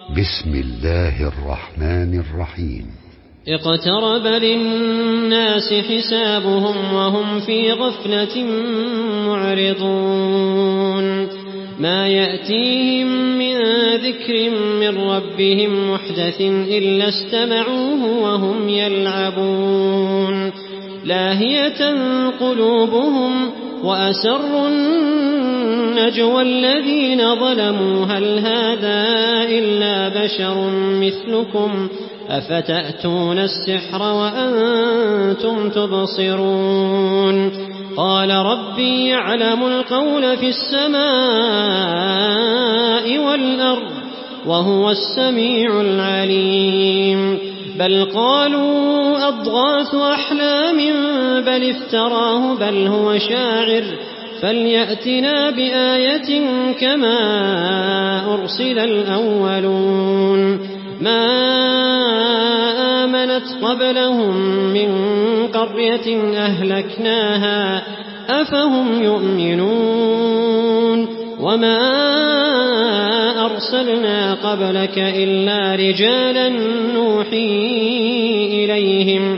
بسم الله الرحمن الرحيم. اقترب للناس حسابهم وهم في غفلة معرضون ما يأتيهم من ذكر من ربهم محدث إلا استمعوه وهم يلعبون لاهية قلوبهم وأسروا النجوى الذين ظلموا هل هذا إلا بشر مثلكم أفتأتون السحر وأنتم تبصرون قال ربي يعلم القول في السماء والأرض وهو السميع العليم بل قالوا أضغاث أحلام بل افتراه بل هو شاعر فليأتنا بآية كما أرسل الأولون ما آمنت قبلهم من قرية أهلكناها أفهم يؤمنون وما أرسلنا قبلك إلا رجالا نوحي إليهم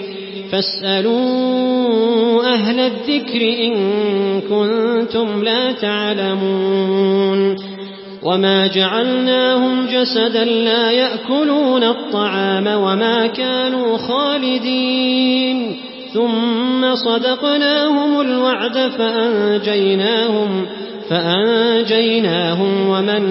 فاسألوا أهل الذكر إن كنتم لا تعلمون وما جعلناهم جسدا لا يأكلون الطعام وما كانوا خالدين ثم صدقناهم الوعد فأنجيناهم ومن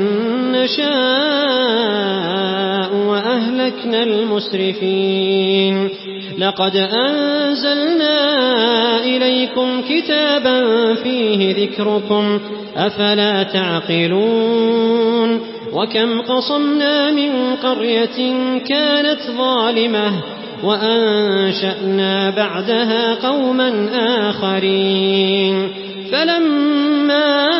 نشاء وأهلكنا المسرفين لقد أنزلنا إليكم كتابا فيه ذكركم أفلا تعقلون وكم قصمنا من قرية كانت ظالمة وأنشأنا بعدها قوما آخرين فلما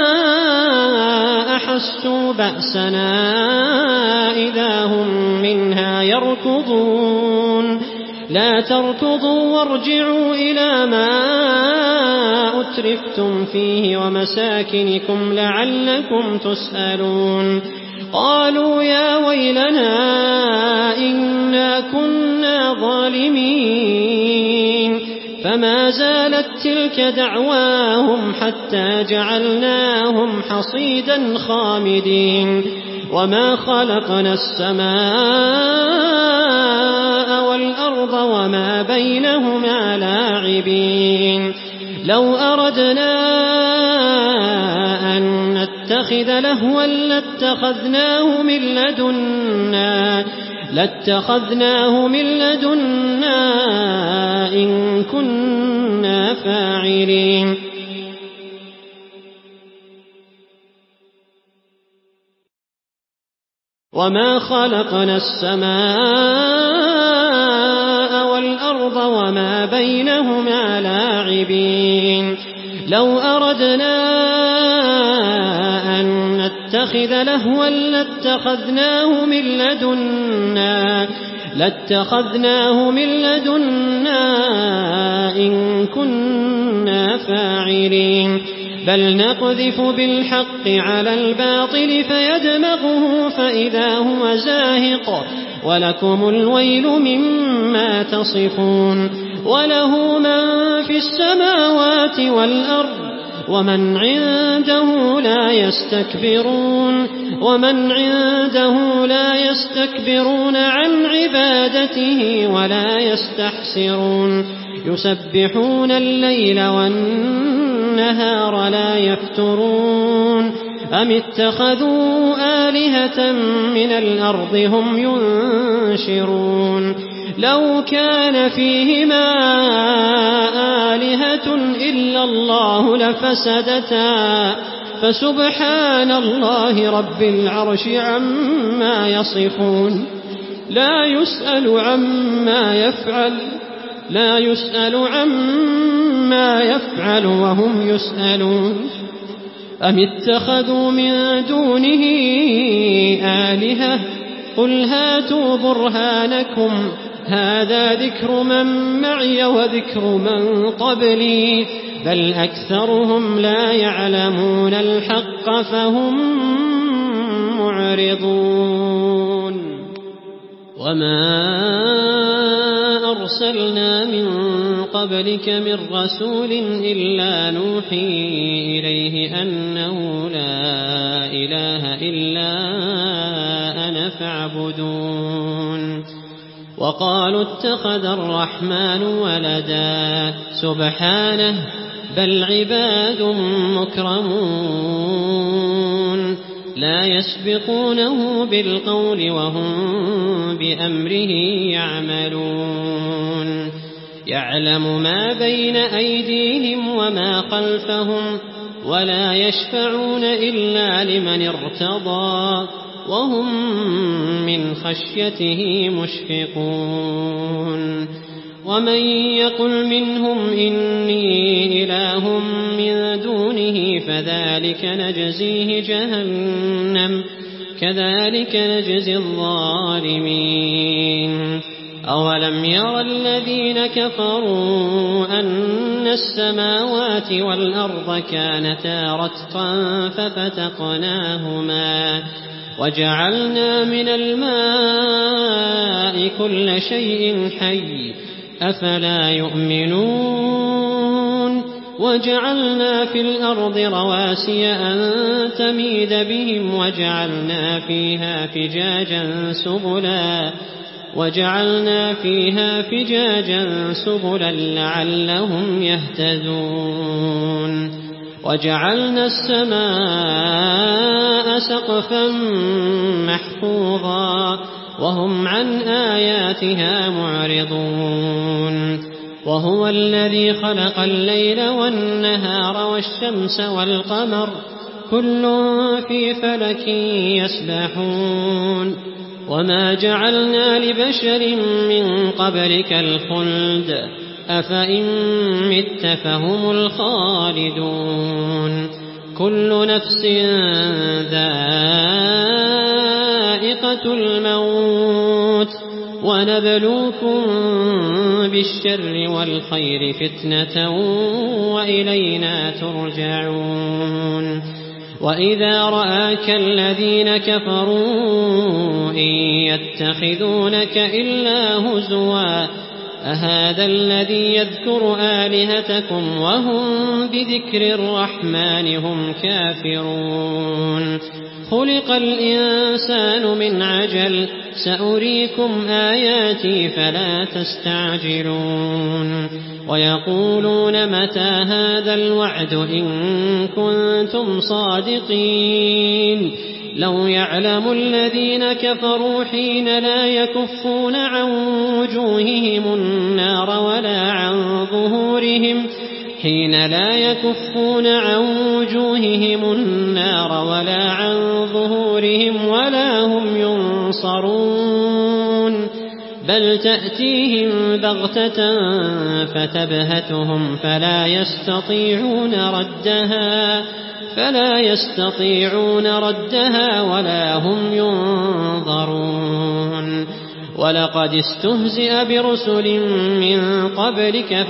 أحسوا بأسنا إذا هم منها يركضون لا تركضوا وارجعوا إلى ما أترفتم فيه ومساكنكم لعلكم تسألون قالوا يا ويلنا إنا كنا ظالمين فما زالت تلك دعواهم حتى جعلناهم حصيدا خامدين وما خلقنا السماء والأرض وما بينهما لاعبين لو أردنا أن نتخذ لهوا لاتخذناه من لدنا إن كنا فاعلين وما خلقنا السماء والأرض وما بينهما لاعبين لو أردنا أن نتخذ لهوا لاتخذناه من لدنا إن كنا فاعلين بل نقذف بالحق على الباطل فيدمغه فإذا هو زاهق ولكم الويل مما تصفون وله من في السماوات والأرض ومن عنده لا يستكبرون عن عبادته ولا يستحسرون يسبحون الليل والنهار لا يفترون أم اتخذوا آلهة من الأرض هم ينشرون لو كان فيهما آلهة إلا الله لفسدتا فسبحان الله رب العرش عما يصفون لا يسأل عما يفعل وهم يسألون أم اتخذوا من دونه آلهة قل هاتوا برهانكم هذا ذكر من معي وذكر من قبلي بل أكثرهم لا يعلمون الحق فهم معرضون. وما أرسلنا من قبلك من رسول إلا نوحي إليه أنه لا إله إلا أنا فاعبدون وقالوا اتخذ الرحمن ولدا سبحانه بل عباد مكرمون لا يسبقونه بالقول وهم بأمره يعملون يعلم ما بين أيديهم وما خلفهم ولا يشفعون إلا لمن ارتضى وهم من خشيته مشفقون ومن يقل منهم إني إله من دونه فذلك نجزيه جهنم كذلك نجزي الظالمين أولم ير الذين كفروا أن السماوات والأرض كانتا رتقا ففتقناهما وجعلنا من الماء كل شيء حي أفلا يؤمنون وجعلنا في الأرض رواسي أن تميد بهم وجعلنا فيها فجاجا سبلا لعلهم يهتدون وجعلنا السماء سقفا محفوظا وهم عن آياتها معرضون وهو الذي خلق الليل والنهار والشمس والقمر كل في فلك يسبحون وما جعلنا لبشر من قبلك الخلد أفإن مت فهم الخالدون كل نفس ذائقة الموت ونبلوكم بالشر والخير فتنة وإلينا ترجعون وإذا رآك الذين كفروا إن يتخذونك إلا هزوا أهذا الذي يذكر آلهتكم وهم بذكر الرحمن هم كافرون خلق الإنسان من عجل سأريكم آياتي فلا تستعجلون ويقولون متى هذا الوعد إن كنتم صادقين لو يعلم الذين كفروا حين لا يكفون عن وجوههم النار ولا عن ظهورهم ولا هم ينصرون بل تأتيهم بغتة فتبهتهم فلا يستطيعون ردها ولا هم ينظرون ولقد استهزئ برسل من قبلك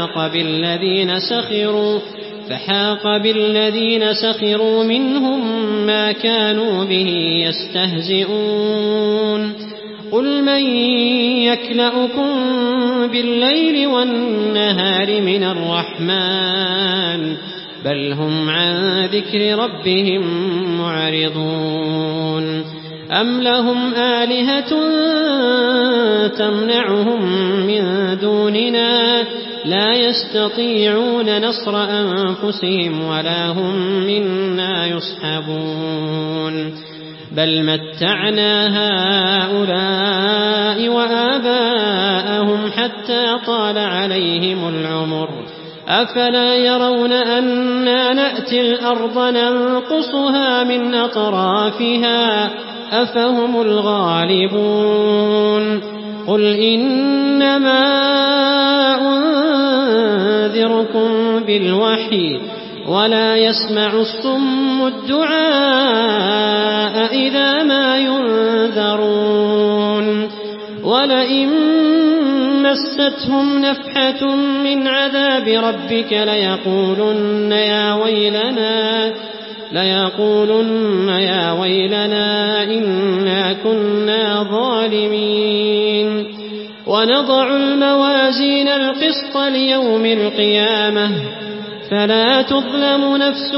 فحاق بالذين سخروا منهم ما كانوا به يستهزئون قل من يكلؤكم بالليل والنهار من الرحمن بل هم عن ذكر ربهم معرضون أم لهم آلهة تمنعهم من دوننا لا يستطيعون نصر أنفسهم ولا هم منا يصحبون بل متعنا هؤلاء وآباءهم حتى طال عليهم العمر أفلا يرون أنا نأتي الأرض ننقصها من أطرافها أفهم الغالبون قل إنما أنذركم بالوحي ولا يسمع الصم الدعاء إذا ما ينذرون ولئن مستهم نفحة من عذاب ربك ليقولن ليقولن يا ويلنا إنا كنا ظالمين. ونضع الموازين القسط ليوم القيامة فلا تظلم نفس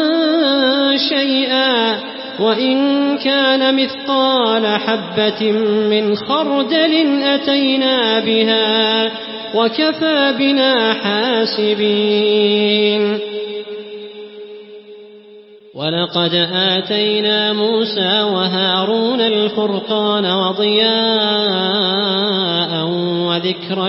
شيئا وإن كان مثقال حبة من خردل أتينا بها وكفى بنا حاسبين. ولقد آتينا موسى وهارون الفرقان وضياء وذكرا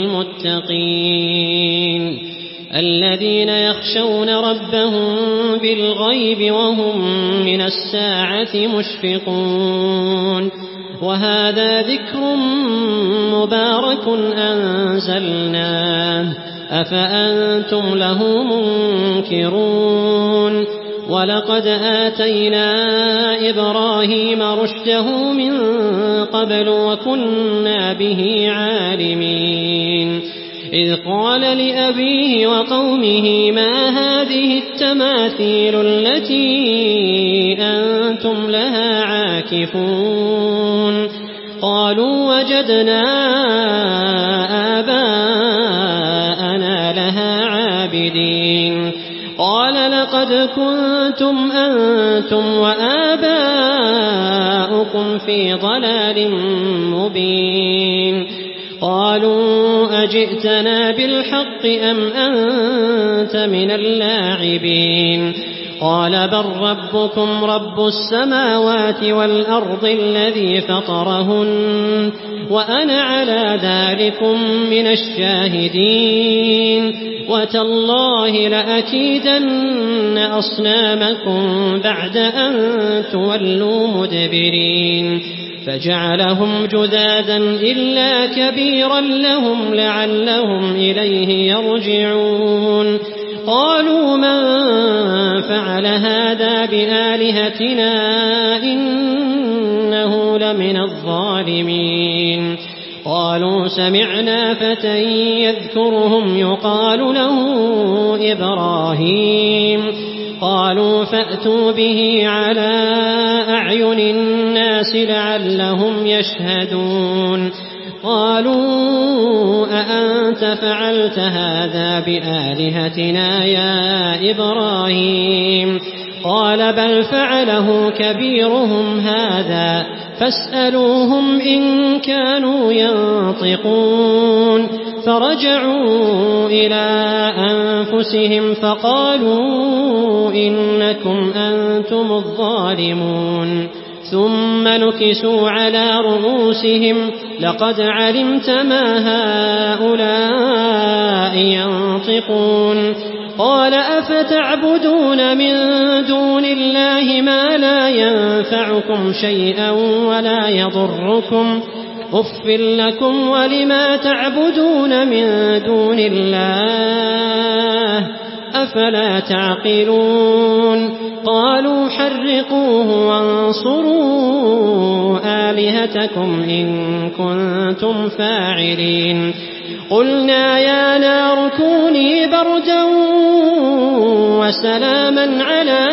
للمتقين الذين يخشون ربهم بالغيب وهم من الساعة مشفقون. وهذا ذكر مبارك أنزلناه أفأنتم له منكرون. ولقد آتينا إبراهيم رشده من قبل وكنا به عالمين. إذ قال لأبيه وقومه ما هذه التماثيل التي أنتم لها عاكفون. قالوا وجدنا آباءنا لها عابدين. قال لقد كنتم أنتم وآباؤكم في ضلال مبين. قالوا أجئتنا بالحق أم أنت من اللاعبين. قال بل ربكم رب السماوات والأرض الذي فطرهن وأنا على ذلكم من الشاهدين. وتالله لأكيدن أصنامكم بعد أن تولوا مدبرين. فجعلهم جذاذا إلا كبيرا لهم لعلهم إليه يرجعون. قالوا من فعل هذا بآلهتنا إنه لمن الظالمين. قالوا سمعنا فتى يذكرهم يقال له إبراهيم. قالوا فأتوا به على أعين الناس لعلهم يشهدون. قالوا أأنت فعلت هذا بآلهتنا يا إبراهيم. قال بل فعله كبيرهم هذا فاسألوهم إن كانوا ينطقون. فرجعوا إلى أنفسهم فقالوا إنكم أنتم الظالمون. ثم نكسوا على رؤوسهم لقد علمت ما هؤلاء ينطقون. قال أفتعبدون من دون الله ما لا ينفعكم شيئا ولا يضركم أف لكم ولما تعبدون من دون الله أفلا تعقلون. قالوا حرقوه وانصروا آلهتكم إن كنتم فاعلين. قلنا يا نار كوني بردا وسلاما على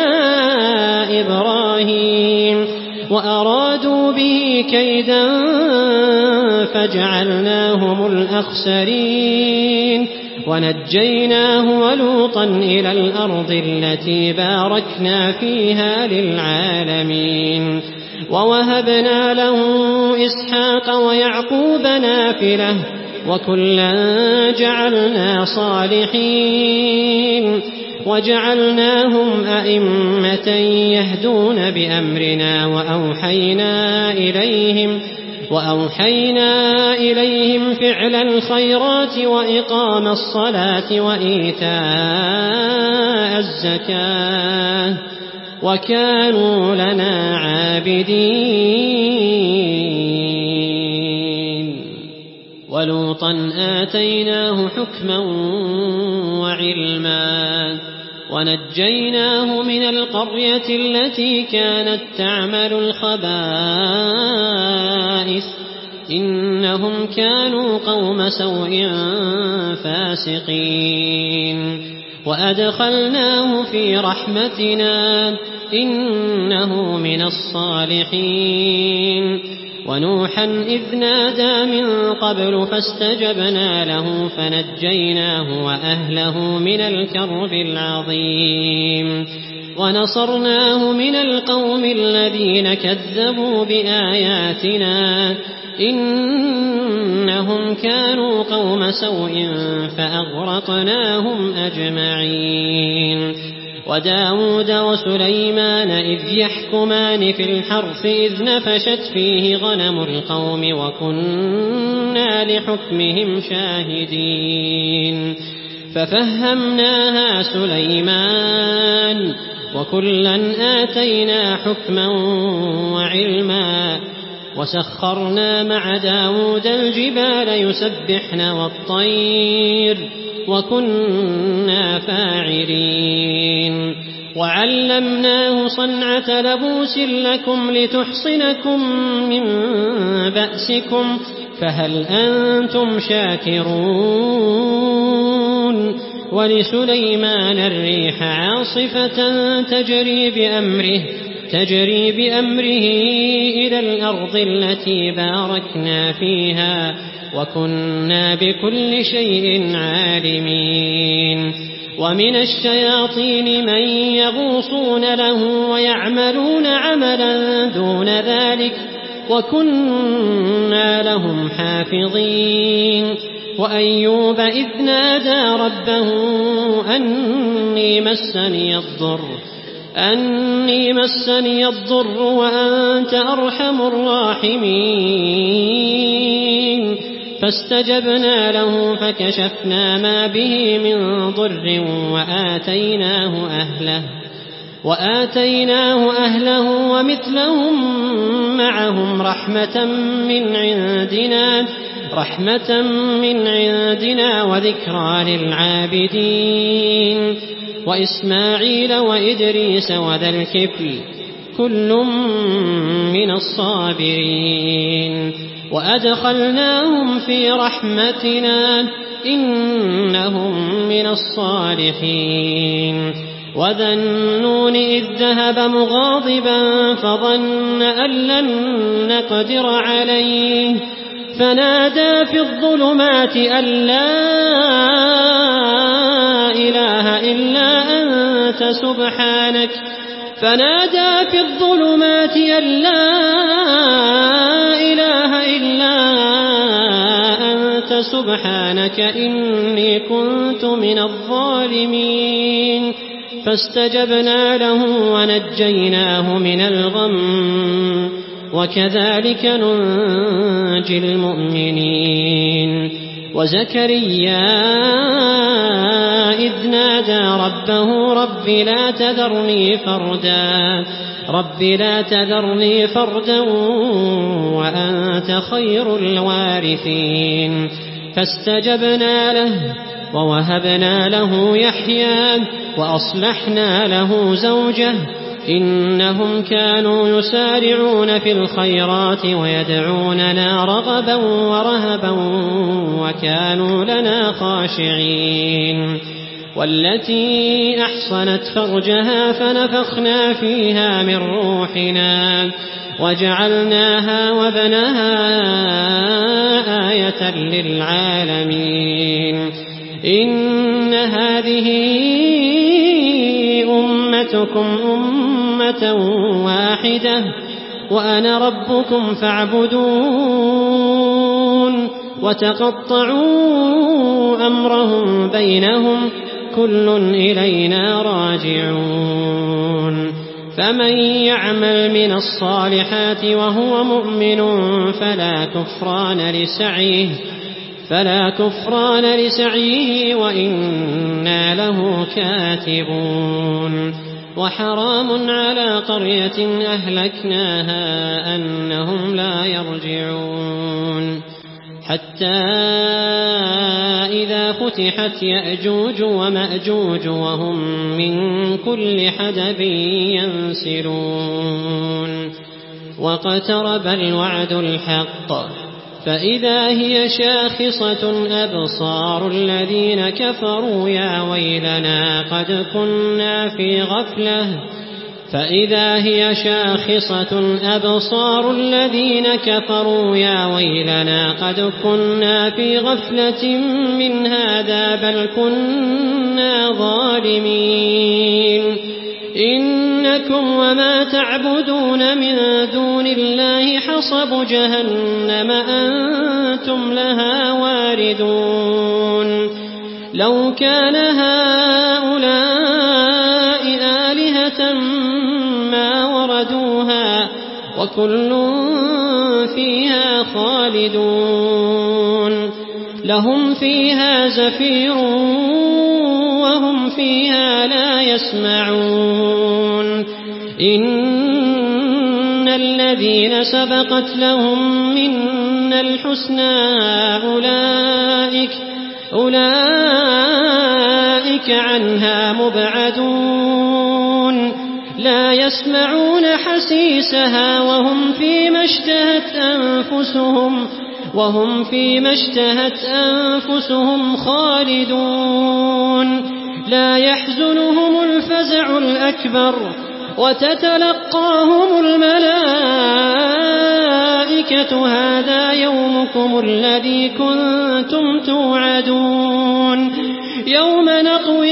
إبراهيم وأرادوا به كيدا فجعلناهم الأخسرين. ونجيناه ولوطا إلى الأرض التي باركنا فيها للعالمين. ووهبنا له إسحاق ويعقوب نافلة وكلا جعلنا صالحين. وجعلناهم أئمة يهدون بأمرنا وأوحينا إليهم فعل الخيرات وإقام الصلاة وإيتاء الزكاة وكانوا لنا عابدين. ولوطا آتيناه حكما وعلما ونجيناه من القرية التي كانت تعمل الخبائث إنهم كانوا قوم سوء فاسقين. وأدخلناه في رحمتنا إنه من الصالحين ونوحا إذ نادى من قبل فاستجبنا له فنجيناه وأهله من الكرب العظيم ونصرناه من القوم الذين كذبوا بآياتنا إنهم كانوا قوم سوء فأغرقناهم أجمعين وداود وسليمان إذ يحكمان في الحرث إذ نفشت فيه غنم القوم وكنا لحكمهم شاهدين ففهمناها سليمان وكلا آتينا حكما وعلما وسخرنا مع داود الجبال يسبحن والطير وكنا فاعلين وعلمناه صنعة لبوس لكم لتحصنكم من بأسكم فهل أنتم شاكرون ولسليمان الريح عاصفة تجري بأمره إلى الأرض التي باركنا فيها وكنا بكل شيء عالمين ومن الشياطين من يغوصون له ويعملون عملا دون ذلك وكنا لهم حافظين وأيوب إذ نادى ربه أني مسني الضر وأنت أرحم الراحمين فاستجبنا له فكشفنا ما به من ضر وآتيناه أهله ومثلهم معهم رحمة من عندنا وذكرى للعابدين وإسماعيل وإدريس وذا الكفل كل من الصابرين وأدخلناهم في رحمتنا إنهم من الصالحين وذا النون إذ ذهب مغاضبا فظن أن لن نقدر عليه فنادى في الظلمات أن لا إله إلا أنت سبحانك إني كنت من الظالمين فاستجبنا له ونجيناه من الغم وكذلك ننجي المؤمنين وزكريا إذ نادى ربه رب لا تذرني فردا وأنت خير الوارثين فاستجبنا له ووهبنا له يحيى وأصلحنا له زوجه إنهم كانوا يسارعون في الخيرات ويدعوننا رغبا ورهبا وكانوا لنا خاشعين والتي أحصنت فرجها فنفخنا فيها من روحنا وجعلناها وابنها آية للعالمين إن هذه أمتكم أمة واحدة وأنا ربكم فاعبدون وتقطعوا أمرهم بينهم كل إلينا راجعون فمن يعمل من الصالحات وهو مؤمن فلا كفران لسعيه وإنا له كاتبون وحرام على قرية أهلكناها أنهم لا يرجعون حتى إذا فتحت يأجوج ومأجوج وهم من كل حدب ينسلون واقترب الوعد الحق فإذا هي شاخصة أبصار الذين كفروا يا ويلنا قد كنا في غفلة فإذا هي شاخصة أبصار الذين كفروا يا ويلنا قد كنا في غفلة من هذا بل كنا ظالمين إنكم وما تعبدون من دون الله حصب جهنم أنتم لها واردون لو كان هؤلاء آلهة ما وردوها وكل فيها خالدون لهم فيها زفير وهم فيها لا يسمعون إن الذين سبقت لهم منا الحسنى أولئك عنها مبعدون لا يسمعون حسيسها وهم فيما اشتهت أنفسهم خالدون لا يحزنهم الفزع الأكبر وتتلقاهم الملائكة هذا يومكم الذي كنتم توعدون يوم نطوي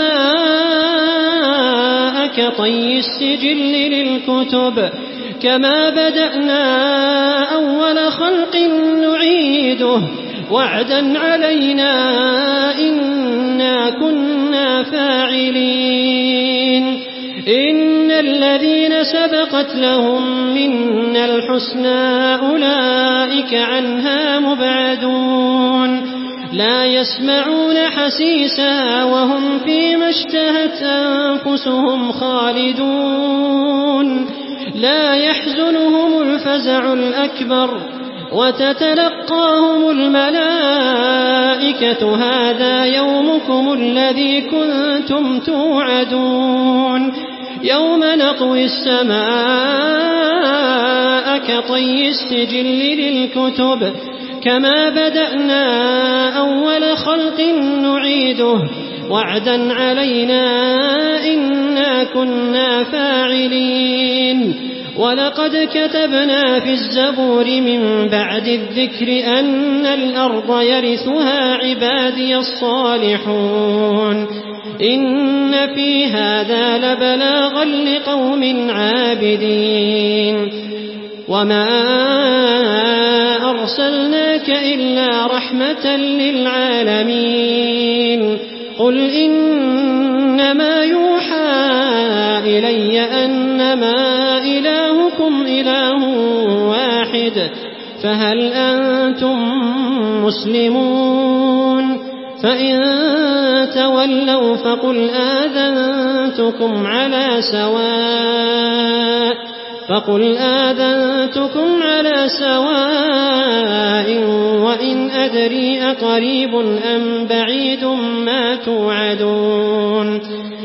السماء كطي السجل للكتب كما بدأنا أول خلق نعيده وعدا علينا إنا كنا فاعلين إن الذين سبقت لهم منا الحسنى أولئك عنها مبعدون لا يسمعون حسيسها وهم فيما اشتهت أنفسهم خالدون لا يحزنهم الفزع الأكبر وتتلقاهم الملائكة هذا يومكم الذي كنتم توعدون يوم نطوي السماء كطي السجل للكتب كما بدأنا أول خلق نعيده وعدا علينا إنا كنا فاعلين ولقد كتبنا في الزبور من بعد الذكر أن الأرض يرثها عبادي الصالحون إن في هذا لبلاغا لقوم عابدين وما أرسلناك إلا رحمة للعالمين قل إنما يوحى إلي أنما إلهكم إله واحد فهل أنتم مسلمون فإن تولوا فقل آذنتكم على سواء وإن أدري أقريب أم بعيد ما توعدون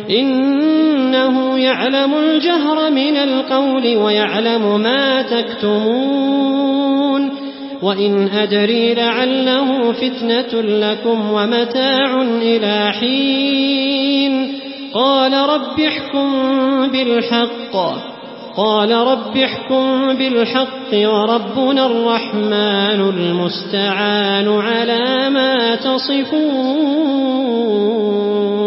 إنه يعلم الجهر من القول ويعلم ما تكتمون وإن أدري لعله فتنة لكم ومتاع إلى حين قال رب احكم بالحق وربنا الرحمن المستعان على ما تصفون